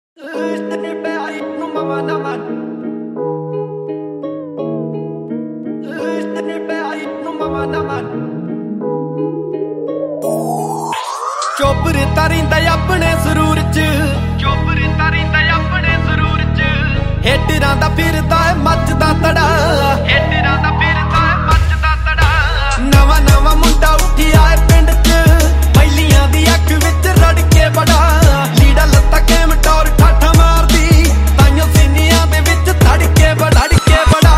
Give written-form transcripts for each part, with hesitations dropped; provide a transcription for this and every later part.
ਚੋਬਰ ਤਰਿੰਦਾ ਆਪਣੇ ਸਰੂਰ ਚ, ਚੋਬਰ ਤਰਿੰਦਾ ਆਪਣੇ ਸਰੂਰ ਚ, ਹੇਡਰਾਂ ਦਾ ਫਿਰਦਾ ਏ ਮੱਚਦਾ ਤੜਾ, ਹੇਡਰਾਂ ਦਾ ਫਿਰਦਾ ਏ ਮੱਚਦਾ ਤੜਾ। ਨਵਾਂ ਨਵਾਂ ਮੁੰਡਾ ਉੱਠਿਆ ਏ ਪਿੰਡ ਚ, ਪਹਿਲੀਆਂ ਦੀ ਅੱਖ ਵਿੱਚ ਰੜ ਕੇ ਬੜਾ, ਲੀੜਾ ਲੱਤਾ ਕੈਮ ਟੌਰ ਠਾਠਾ ਮਾਰਦੀ, ਤਾਈਓ ਸੀਨੀਆਂ ਦੇ ਵਿੱਚ ਧੜ ਕੇ ਬੜਾ, ਧੜ ਕੇ ਬੜਾ।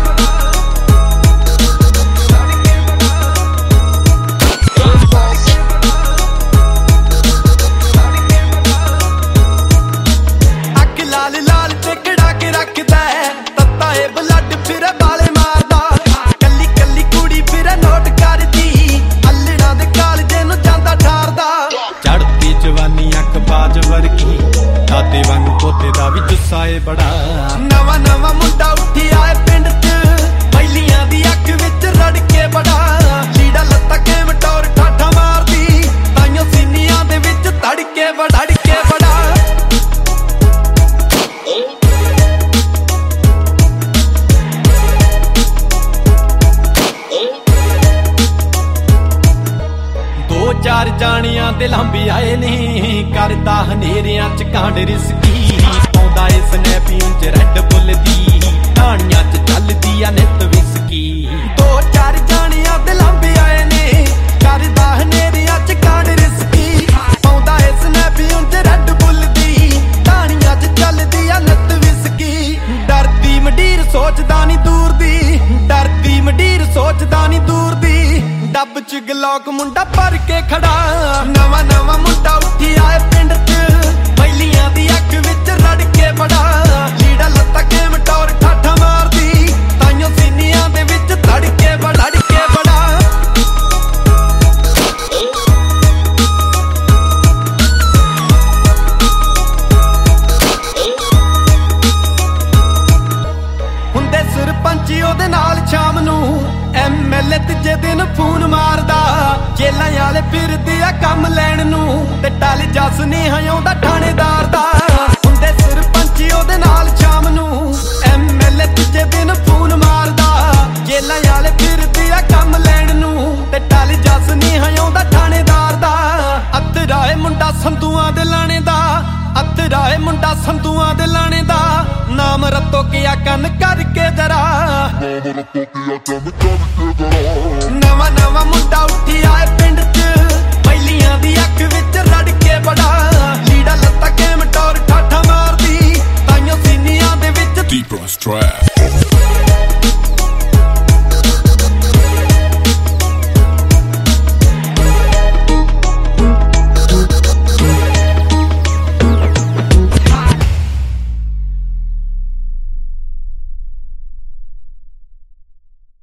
ਲਾਲ ਲਾਲ ਤੇ ਕੜਾ ਕੇ ਰੱਖਦਾ ਤੱਤਾ ਏ ਬਲੱਡ ਫਿਰ ਬਾਲੇ ਮਾਰਦਾ, ਕੱਲੀ ਕੱਲੀ ਕੁੜੀ ਫਿਰ ਨੋਟ ਕਰਦੀ, ਅੱਲੜਾਂ ਦੇ ਕਾਲਜੇ ਨੂੰ ਜਾਂਦਾ ਠਾਰਦਾ। ਚੜ੍ਹਦੀ ਜਵਾਨੀ ਅੱਖ ਬਾਜ ਵਰਗੀ, ਦਾਦੇ ਵਾਂਗ ਪੋਤੇ ਦਾ ਵੀ ਜੁੱਸਾ ਏ ਬੜਾ। ਨਵਾਂ ਨਵਾਂ ਮੁੰਡਾ ਉੱਠਿਆ ਏ ਪਿੰਡ ਚ, ਪਹਿਲੀਆਂ ਦੀ ਅੱਖ ਵਿੱਚ ਰੜ ਕੇ ਬੜਾ, ਲੀੜਾ ਲੱਤਾ ਕੈਮ ਟੌਰ ਠਾਠਾ ਮਾਰਦੀ, ਤਾਈਓ ਸੀਨੀਆਂ ਦੇ ਵਿੱਚ ਧੜ ਕੇ ਬੜਾ, ਧੜ ਕੇ ਬੜਾ। ਚਾਰ ਜਾਣੀਆਂ ਦੇ ਲਾਂਬੀ ਆਏ ਨੀ, ਕਰਦਾ ਹਨੇਰਿਆਂ ਚ ਕਾਂਡ ਰਿਸਕੀ, ਪਾਉਂਦਾ ਏ ਸਨੈਪਿਆਂ ਚ ਰੈੱਡ ਬੁੱਲ ਦੀ, ਢਾਣੀਆਂ ਚ ਚੱਲਦੀ ਆ ਨਿੱਤ ਵਿਸਕੀ। ਦੋ ਚਾਰ ਜਾਣੀਆਂ ਦੇ ਲਾਂਬੀ ਆਏ ਨੇ, ਕਰਦਾ ਹਨੇਰਿਆਂ ਚ ਕਾਂਡ ਰਿਸਕੀ, ਪਾਉਂਦਾ ਏ ਸਨੈਪਿਆਂ ਚ ਰੈੱਡ ਬੁੱਲ ਦੀ, ਢਾਣੀਆਂ ਚ ਚੱਲਦੀ ਆ ਨਿੱਤ ਵਿਸਕੀ। ਡਰਦੀ ਮੰਡੀਰ ਸੋਚਦਾ ਨੀ ਦੂਰ ਦੀ, ਡਰਦੀ ਮੰਡੀਰ ਸੋਚਦਾ ਨੀ ਦੂਰ ਦੀ, ਡੱਬ ਚ ਗਲੌਕ ਮੁੰਡਾ ਭਰ ਕੇ ਖੜਾ। ਨਵਾਂ ਨਵਾਂ ਮੁੰਡਾ ਉੱਠਿਆ ਏ ਪਿੰਡ ਚ, ਪਹਿਲੀਆਂ ਦੀ ਅੱਖ ਵਿੱਚ ਰੜ ਕੇ ਬੜਾ, ਲੀੜਾ ਲੱਤਾ ਕੈਮ ਟੌਰ ਠਾਠਾ ਮਾਰਦੀ, ਤਾਈਓ ਸੀਨੀਆਂ ਦੇ ਵਿੱਚ ਧੜ ਕੇ ਬੜਾ, ਧੜ ਕੇ ਬੜਾ। ਹੁੰਦੇ ਸਰਪੰਚੀ ਉਹਦੇ ਨਾਲ ਸ਼ਾਮ ਨੂੰ, MLA ਤੀਜੇ ਦਿਨ ਫੋਨ ਮਾਰਦਾ, ਜੇਲਾਂ ਵਾਲੇ ਫਿਰਦੇ ਆ ਕੰਮ ਲੈਣ ਨੂੰ, ਤੇ ਟਲ ਜੱਸ ਨਹੀਂ ਆਉਂਦਾ ਥਾਣੇਦਾਰ ਦਾ। ਹੁੰਦੇ ਸਰਪੰਚੀ ਉਹਦੇ ਨਾਲ ਸ਼ਾਮ ਨੂੰ, MLA ਤੀਜੇ ਦਿਨ ਫੋਨ ਮਾਰਦਾ, ਜੇਲਾਂ ਵਾਲੇ ਫਿਰਦੇ ਆ ਕੰਮ ਲੈਣ ਨੂੰ, ਤੇ ਟਲ ਜੱਸ ਨਹੀਂ ਆਉਂਦਾ ਥਾਣੇਦਾਰ ਦਾ। ਅਤਰਾ ਏ ਮੁੰਡਾ ਸੰਧੂਆਂ ਦੇ ਲਾਣੇ ਦਾ, ਅਤਰਾ ਏ ਮੁੰਡਾ ਸੰਧੂਆਂ ਦੇ ਲਾਣੇ ਦਾ, ਨਾਮ ਰੱਤੋ ਕਿਆ ਕੰਨ ਕਰਕੇ ਜਰਾ, ਨਵਾਂ ਨਵਾਂ ਮੁੰਡਾ ਉੱਠਿਆ ਏ ਪਿੰਡ ਚ, ਪਹਿਲੀਆਂ ਦੀ ਅੱਖ ਵਿੱਚ ਰੜ ਕੇ ਬੜਾ, ਲੀੜਾ ਲੱਤਾ